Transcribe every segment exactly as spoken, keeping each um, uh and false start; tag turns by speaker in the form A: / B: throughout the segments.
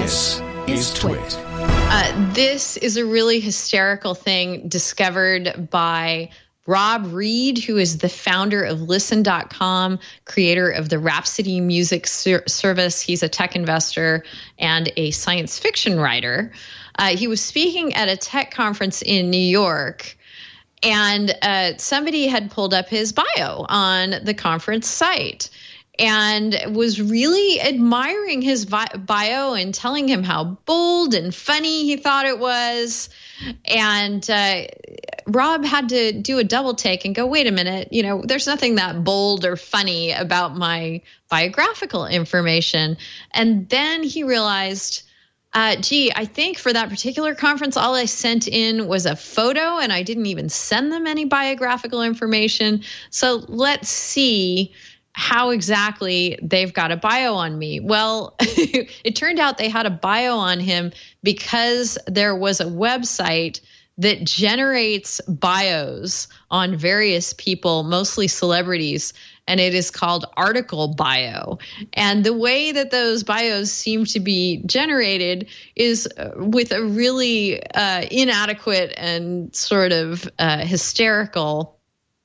A: This is Twit.
B: Uh, this is a really hysterical thing discovered by Rob Reed, who is the founder of Listen dot com, creator of the Rhapsody Music ser- Service. He's a tech investor and a science fiction writer. Uh, he was speaking at a tech conference in New York, and uh, somebody had pulled up his bio on the conference site and was really admiring his vi- bio and telling him how bold and funny he thought it was. And uh, Rob had to do a double take and go, wait a minute, you know, there's nothing that bold or funny about my biographical information. And then he realized, uh, gee, I think for that particular conference, all I sent in was a photo and I didn't even send them any biographical information. So let's see how exactly they've got a bio on me. Well, it turned out they had a bio on him because there was a website that generates bios on various people, mostly celebrities, and it is called Article Bio. And the way that those bios seem to be generated is with a really uh, inadequate and sort of uh, hysterical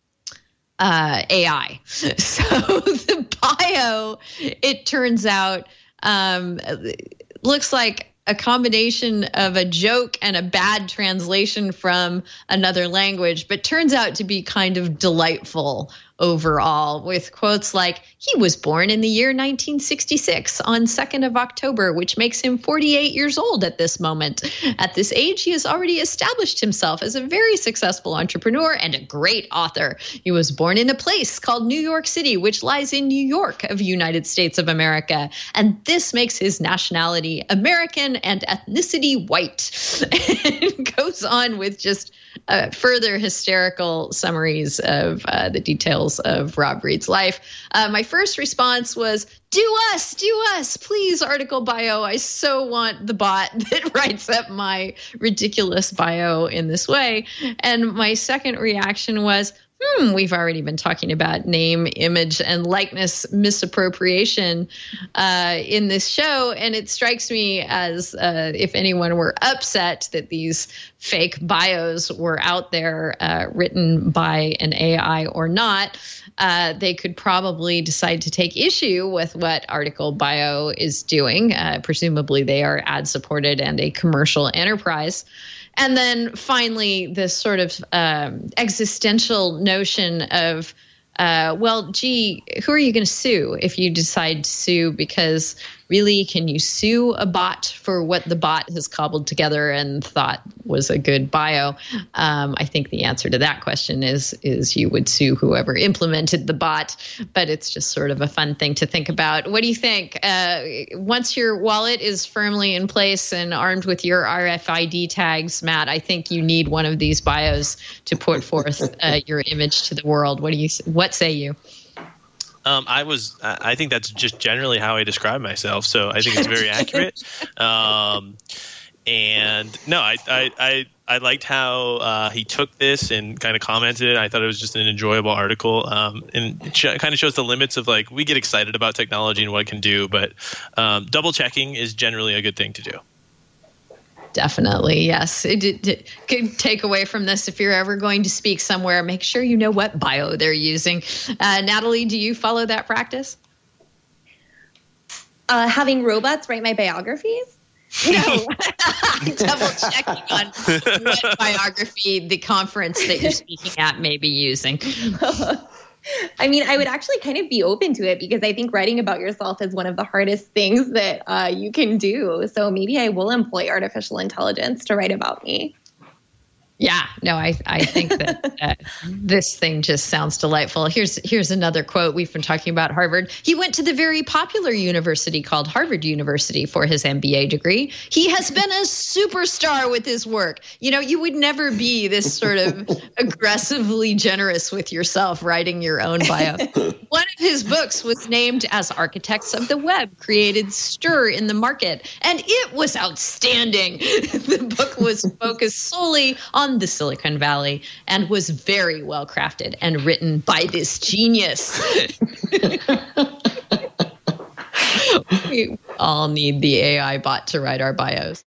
B: Uh, A I. So the bio, it turns out, um, looks like a combination of a joke and a bad translation from another language, but turns out to be kind of delightful overall, with quotes like, he was born in the year nineteen sixty-six on second of October, which makes him forty-eight years old at this moment. At this age, he has already established himself as a very successful entrepreneur and a great author. He was born in a place called New York City, which lies in New York of United States of America. And this makes his nationality American and ethnicity white. And goes on with just uh, further hysterical summaries of uh, the details of Rob Reed's life. Uh, my first response was, do us, do us, please, Article Bio. I so want the bot that writes up my ridiculous bio in this way. And my second reaction was, hmm, we've already been talking about name, image, and likeness misappropriation uh, in this show. And it strikes me as uh, if anyone were upset that these fake bios were out there uh, written by an A I or not, uh, they could probably decide to take issue with what Article Bio is doing. Uh, presumably they are ad-supported and a commercial enterprise. And then finally, this sort of um, existential notion of, uh, well, gee, who are you going to sue if you decide to sue? Because really, can you sue a bot for what the bot has cobbled together and thought was a good bio? Um, I think the answer to that question is, is you would sue whoever implemented the bot, but it's just sort of a fun thing to think about. What do you think? Uh, once your wallet is firmly in place and armed with your R F I D tags, Matt, I think you need one of these bios to put forth uh, your image to the world. What do you? What say you?
C: Um, I was. I think that's just generally how I describe myself. So I think it's very accurate. Um, and no, I, I, I, I liked how uh, he took this and kind of commented. I thought it was just an enjoyable article, um, and it sh- kind of shows the limits of, like, we get excited about technology and what it can do, but um, double checking is generally a good thing to do.
B: Definitely, yes. It, it, it could take away from this, if you're ever going to speak somewhere, make sure you know what bio they're using. Uh, Natalie, do you follow that practice?
D: Uh, having robots write my biographies?
B: No. Double checking on what biography the conference that you're speaking at may be using.
D: I mean, I would actually kind of be open to it because I think writing about yourself is one of the hardest things that uh, you can do. So maybe I will employ artificial intelligence to write about me.
B: Yeah, no, I I think that uh, this thing just sounds delightful. Here's here's another quote. We've been talking about Harvard. He went to the very popular university called Harvard University for his M B A degree. He has been a superstar with his work. You know, you would never be this sort of aggressively generous with yourself writing your own bio. One of his books was named as Architects of the Web, created stir in the market, and it was outstanding. The book was focused solely on the Silicon Valley and was very well crafted and written by this genius. We all need the A I bot to write our bios.